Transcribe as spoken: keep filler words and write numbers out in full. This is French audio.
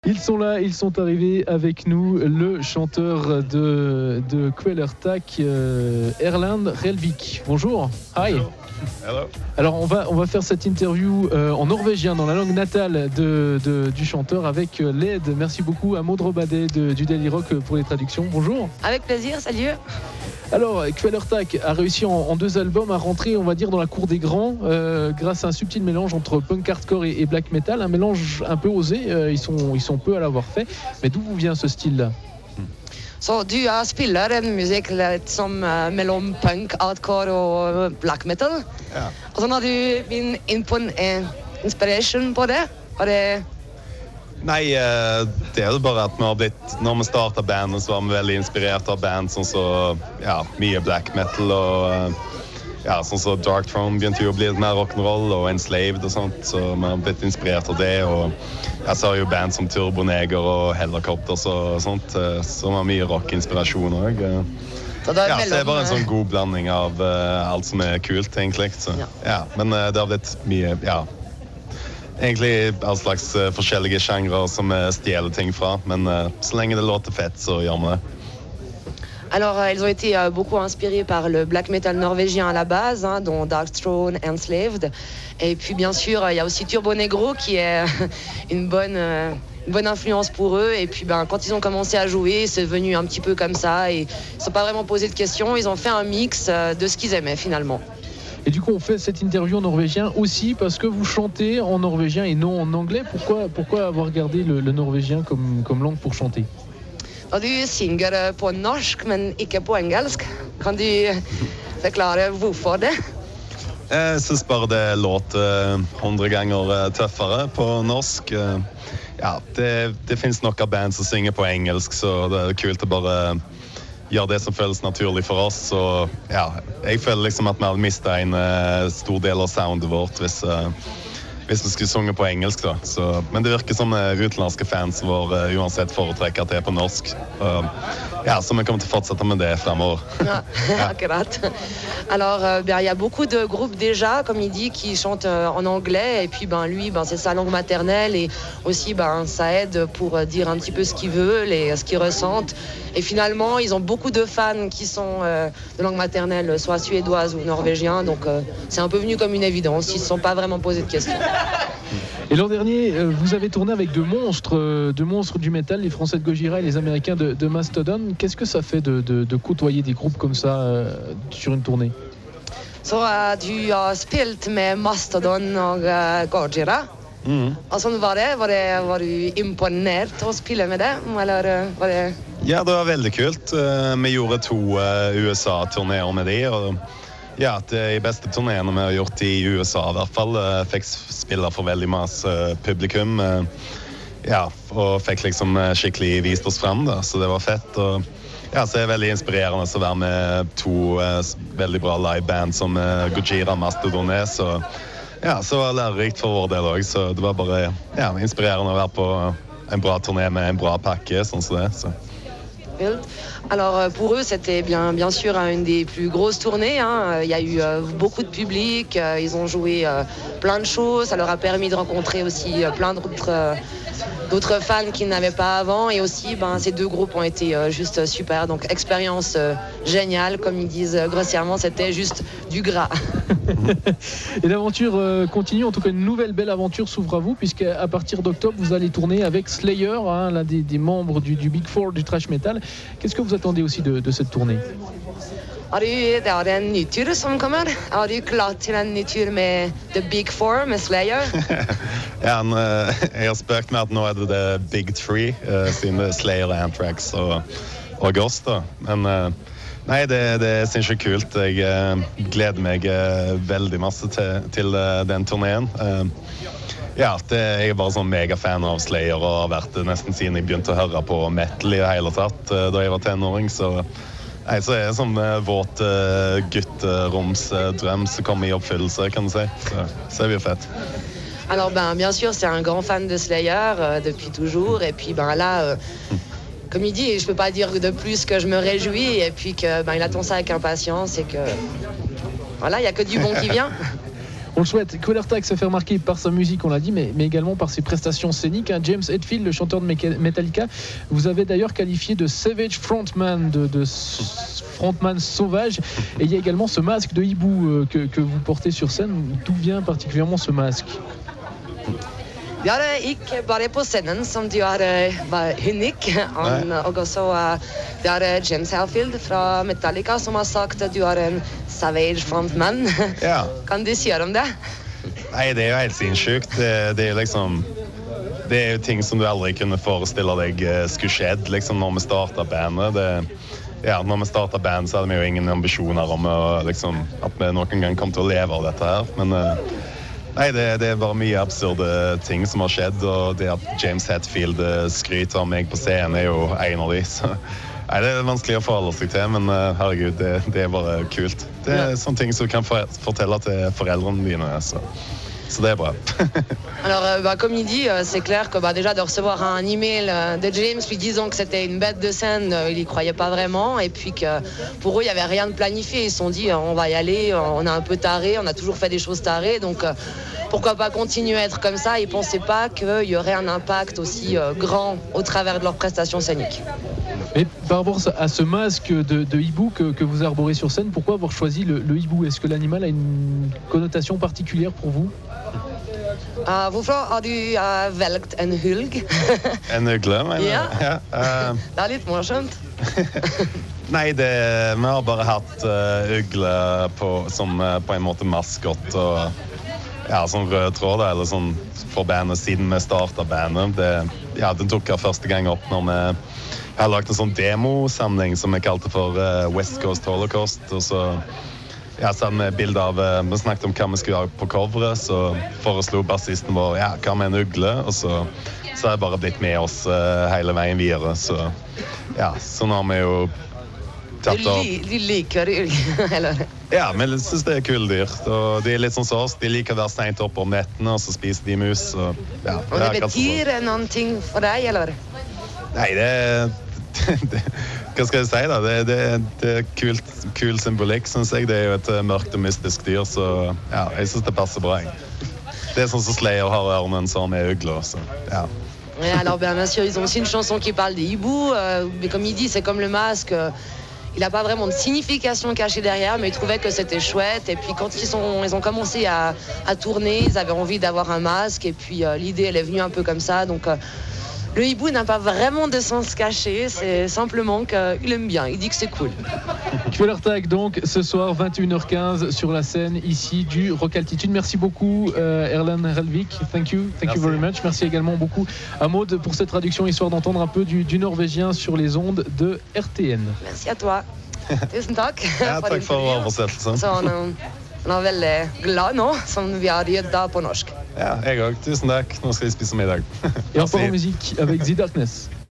Ils sont là, ils sont arrivés avec nous, le chanteur de, de Kvelertak, euh, Erland Relvik. Bonjour. Hi. Hello. Hello. Alors on va, on va faire cette interview euh, en norvégien, dans la langue natale de, de, du chanteur, avec euh, l'aide. Merci beaucoup à Maud Robadet de, du Daily Rock pour les traductions. Bonjour. Avec plaisir, salut. Alors, Kvelertak a réussi en, en deux albums à rentrer, on va dire, dans la cour des grands, euh, grâce à un subtil mélange entre punk hardcore et, et black metal, un mélange un peu osé. Euh, ils sont, ils sont peu à l'avoir fait. Mais d'où vous vient ce style-là? Så du uh, spiller en musikk litt som uh, mellom punk, hardcore og black metal. Ja. Og sånn har du min input, eh, inspiration på det. Og det Nei, eh, det er jo bare at vi har blitt Når vi startet bandet, så var vi veldig inspirert av band sånn så, ja, mye black metal og eh, ja, sånn så Dark Throne begynte jo å bli litt mer rock'n'roll og Enslaved og sånt, så vi har blitt inspirert av det. Og jeg så jo band som Turboneger og Helicopters og sånt, eh, som har mye rockinspirasjon òg. Så det er Ja, så det er bare en mellom, sånn god blanding av eh, alt som er kult, egentlig. Så, Ja. ja, men eh, det har blitt mye, ja Egentlig all slags uh, forskjellige sjangre som vi stjeler ting fra, men uh, så lenge det låter fett, så gjør vi det. Alors, euh, ils ont été euh, beaucoup inspirés par le black metal norvégien à la base, hein, dont Dark Throne, Enslaved. Et puis, bien sûr, euh, il y a aussi Turbo Negro qui est une bonne, euh, une bonne influence pour eux. Et puis, ben, quand ils ont commencé à jouer, c'est venu un petit peu comme ça. Et ils ne sont pas vraiment posé de questions. Ils ont fait un mix euh, de ce qu'ils aimaient finalement. Et du coup, on fait cette interview en norvégien aussi parce que vous chantez en norvégien et non en anglais. Pourquoi, pourquoi avoir gardé le, le norvégien comme, comme langue pour chanter? Og du synger eh, på norsk, men ikke på engelsk. Kan du forklare hvorfor det? Jeg synes bare det låter hundre ganger uh, tøffere på norsk. Uh, ja, det, det finnes nok av band som synger på engelsk, så det er kult å bare gjøre det som føles naturlig for oss. Så ja, jeg føler liksom at vi hadde mistet en uh, stor del av soundet vårt hvis, uh, hvis vi skulle sunge på engelsk da. Så, men det virker som uh, utenlandske fans vår uh, uansett foretrekker at det er på norsk. Uh, ja, så vi kommer til å fortsette med det fremover. Ja, akkurat. Alors, euh, ben, il y a beaucoup de groupes déjà, comme il dit, qui chantent euh, en anglais. Et puis, ben, lui, ben, c'est sa langue maternelle. Et aussi, ben, ça aide pour euh, dire un petit peu ce qu'ils veulent et ce qu'ils ressentent. Et finalement, ils ont beaucoup de fans qui sont euh, de langue maternelle, soit suédoise ou norvégien. Donc, euh, c'est un peu venu comme une évidence. Ils ne se sont pas vraiment posé de questions. Et l'an dernier, euh, vous avez tourné avec de monstres, euh, de monstres du métal, les Français de Gojira et les Américains de, de Mastodon. Qu'est-ce que ça fait de, de, de côtoyer des groupes comme ça euh, sur une tournée? Så uh, du har spilt med Mastodon og uh, Gojira. Mm. Og sånn var det? Var, det? var du imponert å spille med det? Eller uh, var det Ja, det var veldig kult. Uh, vi gjorde to uh, U S A-turnéer med de, og ja, de beste turnéene vi har gjort i U S A i hvert fall. Uh, fikk spille for veldig masse uh, publikum. Uh, ja, og fikk liksom uh, skikkelig vist oss frem da, så det var fett. Og ja, så er det veldig inspirerende å være med to uh, veldig bra liveband som uh, Gojira Mastodon er, så ja, så var det lærerikt for vår del også, så det var bare ja, inspirerende å være på en bra turné med en bra pakke, sånn som det. Så. Alors pour eux c'était bien, bien sûr une des plus grosses tournées, hein. Il y a eu euh, beaucoup de public, euh, ils ont joué euh, plein de choses, ça leur a permis de rencontrer aussi euh, plein d'autres, euh, d'autres fans qu'ils n'avaient pas avant, et aussi ben, ces deux groupes ont été euh, juste super, donc expérience euh, géniale, comme ils disent euh, grossièrement, c'était juste du gras. Et l'aventure euh, continue, en tout cas une nouvelle belle aventure s'ouvre à vous, puisqu'à partir d'octobre vous allez tourner avec Slayer, hein, l'un des, des membres du, du Big Four du thrash metal. Qu'est-ce que vous attendez aussi de, de cette tournée? Har du, det er en ny tur som kommer. Har du klar til en ny tur med The Big Four, med Slayer? ja, en, uh, jeg har spøkt med at nå er det The Big Three, uh, siden det er Slayer, Anthrax og, og Ghost da. Men uh, nei, det, det er sinnssykt kult. Jeg uh, gleder meg uh, veldig masse til, til uh, den turneen. Uh, ja, det, jeg er bare sånn megafan av Slayer og har vært det nesten siden jeg begynte å høre på metal i det hele tatt uh, da jeg var tenåring, så nei, så er det sånn uh, våt uh, gutteromsdrøm uh, som kommer i oppfyllelse, kan du si. Så, så er det jo fett. Alors, ben, bien sûr, c'est un grand fan de Slayer euh, depuis toujours. Et puis, ben, là, euh, comme il dit, je ne peux pas dire de plus que je me réjouis. Et puis, que, ben, il attend ça avec impatience. Et que, voilà, il n'y a que du bon qui vient. On le souhaite. Quellertag se fait remarquer par sa musique, on l'a dit, mais, mais également par ses prestations scéniques. Hein. James Hetfield, le chanteur de Metallica, vous avez d'ailleurs qualifié de savage frontman, de, de frontman sauvage. Et il y a également ce masque de hibou euh, que, que vous portez sur scène. D'où vient particulièrement ce masque? Ja, det er ikke bare på scenen som du er uh, unik. Han, og også uh, det er James Hetfield fra Metallica som har sagt at du er en savage frontman. Ja. Kan du si om det? Nei, det er jo helt sinnssykt. Det, det er liksom Det er jo ting som du aldri kunne forestille deg skulle skjedd liksom, når vi starta bandet. Det, ja, når vi starta band, så hadde vi jo ingen ambisjoner om å, liksom, at vi noen gang kom til å leve av dette her. Men uh, Nei, det, det er bare mye absurde ting som har skjedd, og det at James Hetfield skryter av meg på scenen er jo en av de. Så, nei, det er vanskelig å forholde seg til, men uh, herregud, det, det er bare kult. Det er sånne ting som du kan for, fortelle til foreldrene dine, så, så det er bra. Alors, euh, bah, comme il dit, euh, c'est clair que bah, déjà de recevoir un email euh, de James lui disant que c'était une bête de scène, euh, il y croyait pas vraiment, et puis que pour eux, il y avait rien de planifié. Ils se sont dit, euh, on va y aller, on est un peu taré, on a toujours fait des choses tarées, donc euh, pourquoi pas continuer à être comme ça. Ils pensaient pas qu'il y aurait un impact aussi euh, grand au travers de leurs prestations scéniques. Mais par rapport à ce masque de, de hibou que, que vous arborez sur scène, pourquoi avoir choisi le, le hibou? Est-ce que l'animal a une connotation particulière pour vous? Uh, hvorfor har du uh, valgt en hulg? En ugle, mener Ja. ja. Uh, Det er litt morsomt. Nei, det, vi har bare hatt uh, ugle på, som uh, på en måte maskot og ja, sånn rød tråd, da, eller sånn for bandet siden vi startet bandet. Det, ja, den tok jeg første gang opp når vi har lagt en sånn demosamling som vi kalte for uh, West Coast Holocaust, og så ja, så hadde vi bilde av, uh, vi snakket om hva vi skulle ha på coveret, så foreslo bassisten vår, ja, hva med en ugle, og så, så har det bare blitt med oss uh, hele veien videre, så ja, så nå har vi jo tatt Du, opp. li, du liker ulg, eller? Ja, men jeg synes det er kule dyr, og de er litt sånn som oss, de liker å være sent oppe om nettene, og så spiser de mus, og ja. Og det er akkurat sånn. betyr noen ting for deg, eller? Nei, det, det hva skal jeg si da? Det, det, det er kult, kul symbolikk, synes jeg. Det er jo et mørkt og mystisk dyr, så ja, jeg synes det passer bra. Det er sånn som Slayer har ørnen, så har vi ugler, så ja. Et alors, bien, bien sûr, ils ont aussi une chanson qui parle des hiboux, euh, mais comme il dit, c'est comme le masque. Euh, il n'a pas vraiment de signification cachée derrière, mais ils trouvaient que c'était chouette. Et puis quand ils, sont, ils ont commencé à, à tourner, ils avaient envie d'avoir un masque. Et puis euh, l'idée, elle est venue un peu comme ça. Donc euh, le hibou n'a pas vraiment de sens caché, c'est simplement qu'il aime bien, il dit que c'est cool. Quellertag donc ce soir vingt et une heures quinze sur la scène ici du Rock Altitude. Merci beaucoup euh, Erland Relvik, thank you, thank Merci. you very much. Merci également beaucoup à Maud pour cette traduction, histoire d'entendre un peu du, du norvégien sur les ondes de R T N. Merci à toi. Tusen takk. Ja, takk for oversettelsen. Så han, han er veldig glad nå, som vi har rydda på norsk. Ja, jeg også. Tusen takk. Nå skal jeg spise middag. Et encore en Merci. musique avec The Darkness.